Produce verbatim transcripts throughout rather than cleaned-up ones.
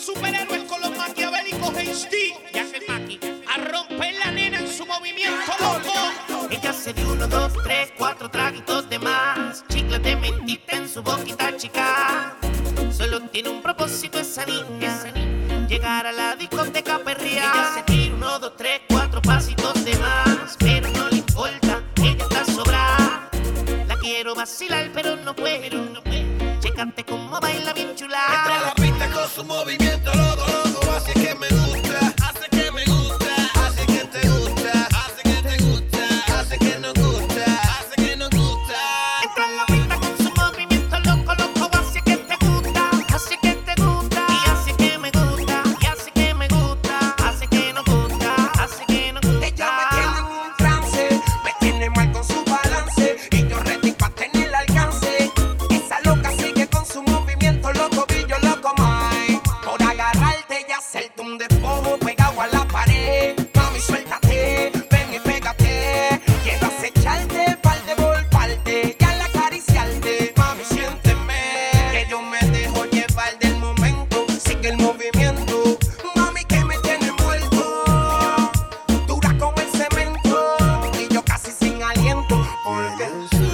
superhéroes con los maquiavélicos H D. Y hace Maki a romper la nena en su movimiento loco. Ella se dio uno, dos, tres, cuatro traguitos de más. Chicles de mentita en su boquita chica. Solo tiene un propósito esa niña: llegar a la discoteca perrear. Ella se tira uno, dos, tres, cuatro pasitos de más, pero no le importa, ella está sobrada. La quiero vacilar pero no puedo, no puedo. Chécate cómo baila bien chula. Entra a la pista con su movimiento loco, loco. Hace que me gusta, hace que me gusta, hace que te gusta, hace que te gusta, hace que nos gusta, hace que nos gusta. Entra a la pista con su movimiento loco, loco. Hace que te gusta, hace que te gusta, y hace que me gusta, y hace que me gusta, hace que nos gusta, hace que nos gusta. Ella me tiene en un trance, me tiene mal con su balance, y yo ready pa' tener el alcance. Esa loca sigue con su movimiento loco, y yo loco más. Por agarrarte y hacerte un despojo pegado a la pared. Mami, suéltate, ven y pégate. Quiero acecharte parte por parte y al acariciarte. Mami, siénteme, que yo me dejo llevar del momento. Sigue el movimiento, mami, que me tiene muerto. Dura como el cemento y yo casi sin aliento. Porque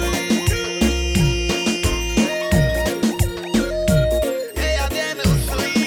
Ella tiene un swing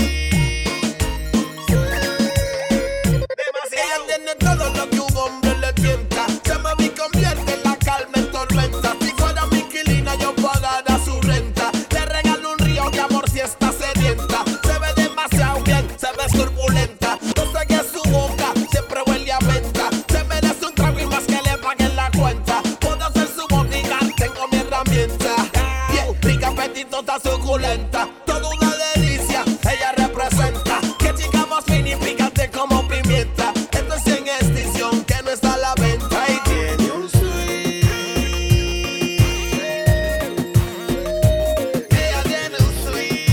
demasiado. Ella tiene todo lo que un hombre le tienta. Se me vi convierte en la calma en tormenta. Si fuera mi inquilina yo pagara su renta. Le regalo un río de amor si está sedienta. Se ve demasiado bien, se ve turbulenta. No sé qué es su boca, siempre huele a venta. Se merece un trago y más que le paguen la cuenta. Puedo ser su bodyguard, tengo mi herramienta. Bien, rica, apetitosa, suculenta. Toda una delicia, ella representa. Que chica más fina y picante como pimienta. Esto es en extinción, que no está a la venta. Y tiene un swing. Ella tiene un swing.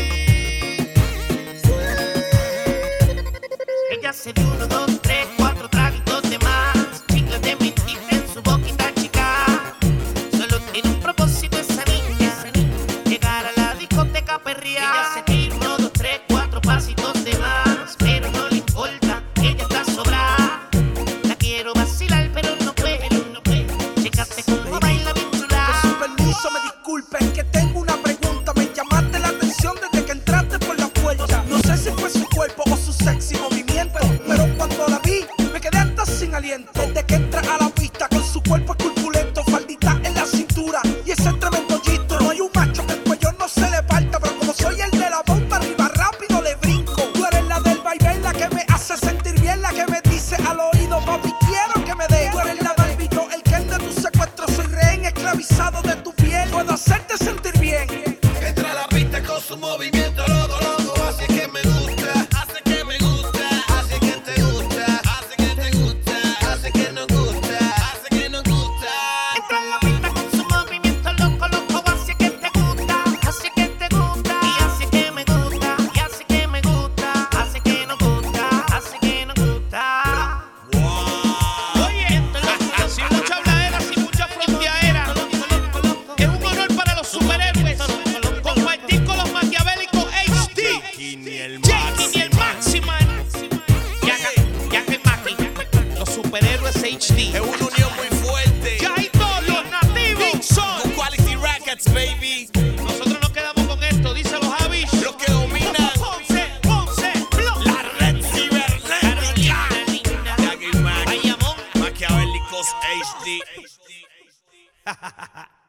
Ella se dio uno, dos, tres, cuatro traguitos de más. Chicles de mentita en su boquita chica. Solo tiene un propósito esa niña: llegar a la discoteca perrear. Ella se tira uno, dos, tres, cuatro pasitos de más, pero no le importa, ella está sobrada. La quiero vacilar pero no puedo, no puedo. Chécate cómo baila bien chula. Con su permiso, me disculpe, es que tengo una pregunta. Me llamaste la atención desde que entraste por la puerta. No sé si fue su cuerpo o su sexy movimiento, pero cuando la vi, me quedé hasta sin aliento. Desde que entra a la pista con su cuerpo corpulento, faldita en la cintura y ese tremendo gistro. No hay un macho que el cuello no se le parta, pero como soy el de la bomba, arriba rápido le brinco. Tú eres la del baile, la que me hace sentir bien, la que me dice al oído, papi, quiero que me dé. Tú eres la Barbie, yo el Ken de tu secuestro, soy rehén esclavizado de tu piel. Puedo hacerte sentir bien. Entra a la pista con su movimiento loco, loco. Hace que me gusta, hace que me gusta, hace que te gusta, hace que te gusta, hace que nos gusta, hace que nos gusta. Entra en la pista con su movimiento loco, loco. Hace que te gusta, hace que te gusta, y hace que me gusta, y hace que me gusta, hace que nos gusta, hace que nos gusta. Oye, sin mucha habladera, sin mucha fronteadera. Es un honor para los superhéroes compartir con los maquiavélicos H D. Jackie ni el Máxima. Y acá, y acá el Maki. Los superhéroes H D. Es una unión muy fuerte. Ya hay todos los nativos son. Good Quality Records, baby. Nosotros nos quedamos con esto, dice los Javis. Los que dominan Ponce, Ponce, Block. la red cibernética. Jackie Mac, Bayamón. Maquiavélicos H D.